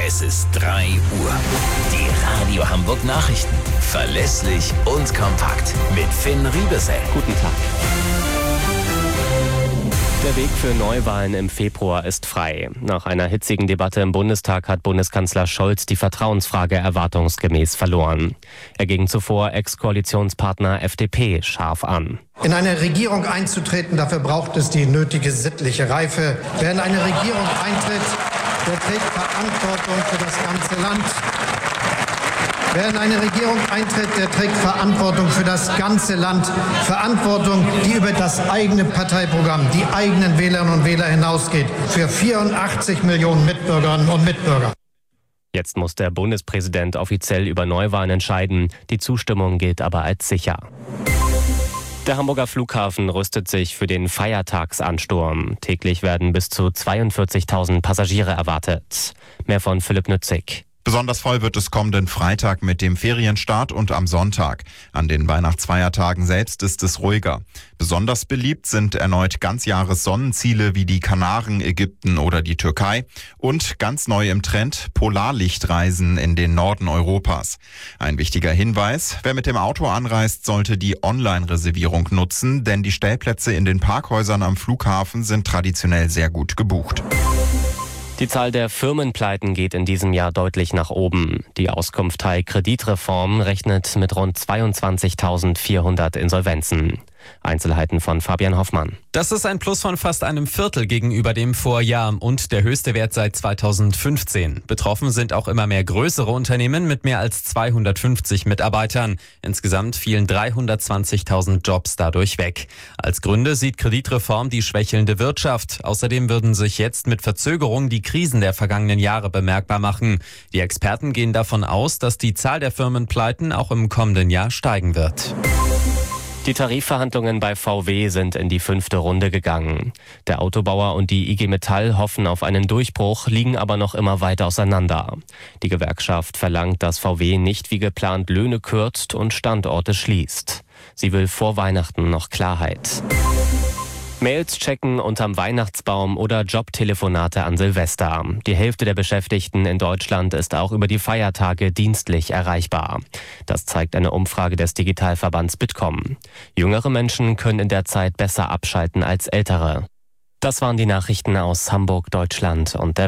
Es ist 3 Uhr. Die Radio Hamburg Nachrichten. Verlässlich und kompakt. Mit Finn Riebesell. Guten Tag. Der Weg für Neuwahlen im Februar ist frei. Nach einer hitzigen Debatte im Bundestag hat Bundeskanzler Scholz die Vertrauensfrage erwartungsgemäß verloren. Er ging zuvor Ex-Koalitionspartner FDP scharf an. In eine Regierung einzutreten, dafür braucht es die nötige sittliche Reife. Wer in eine Regierung eintritt, der trägt Verantwortung für das ganze Land. Wer in eine Regierung eintritt, der trägt Verantwortung für das ganze Land. Verantwortung, die über das eigene Parteiprogramm, die eigenen Wählerinnen und Wähler hinausgeht. Für 84 Millionen Mitbürgerinnen und Mitbürger. Jetzt muss der Bundespräsident offiziell über Neuwahlen entscheiden. Die Zustimmung gilt aber als sicher. Der Hamburger Flughafen rüstet sich für den Feiertagsansturm. Täglich werden bis zu 42.000 Passagiere erwartet. Mehr von Philipp Nützig. Besonders voll wird es kommenden Freitag mit dem Ferienstart und am Sonntag. An den Weihnachtsfeiertagen selbst ist es ruhiger. Besonders beliebt sind erneut Ganzjahressonnenziele wie die Kanaren, Ägypten oder die Türkei. Und ganz neu im Trend Polarlichtreisen in den Norden Europas. Ein wichtiger Hinweis, wer mit dem Auto anreist, sollte die Online-Reservierung nutzen, denn die Stellplätze in den Parkhäusern am Flughafen sind traditionell sehr gut gebucht. Die Zahl der Firmenpleiten geht in diesem Jahr deutlich nach oben. Die Auskunft Teil Kreditreform rechnet mit rund 22.400 Insolvenzen. Einzelheiten von Fabian Hoffmann. Das ist ein Plus von fast einem Viertel gegenüber dem Vorjahr und der höchste Wert seit 2015. Betroffen sind auch immer mehr größere Unternehmen mit mehr als 250 Mitarbeitern. Insgesamt fielen 320.000 Jobs dadurch weg. Als Gründe sieht Kreditreform die schwächelnde Wirtschaft. Außerdem würden sich jetzt mit Verzögerung die Krisen der vergangenen Jahre bemerkbar machen. Die Experten gehen davon aus, dass die Zahl der Firmenpleiten auch im kommenden Jahr steigen wird. Die Tarifverhandlungen bei VW sind in die 5. Runde gegangen. Der Autobauer und die IG Metall hoffen auf einen Durchbruch, liegen aber noch immer weit auseinander. Die Gewerkschaft verlangt, dass VW nicht wie geplant Löhne kürzt und Standorte schließt. Sie will vor Weihnachten noch Klarheit. Mails checken unterm Weihnachtsbaum oder Jobtelefonate an Silvester. Die Hälfte der Beschäftigten in Deutschland ist auch über die Feiertage dienstlich erreichbar. Das zeigt eine Umfrage des Digitalverbands Bitkom. Jüngere Menschen können in der Zeit besser abschalten als ältere. Das waren die Nachrichten aus Hamburg, Deutschland und der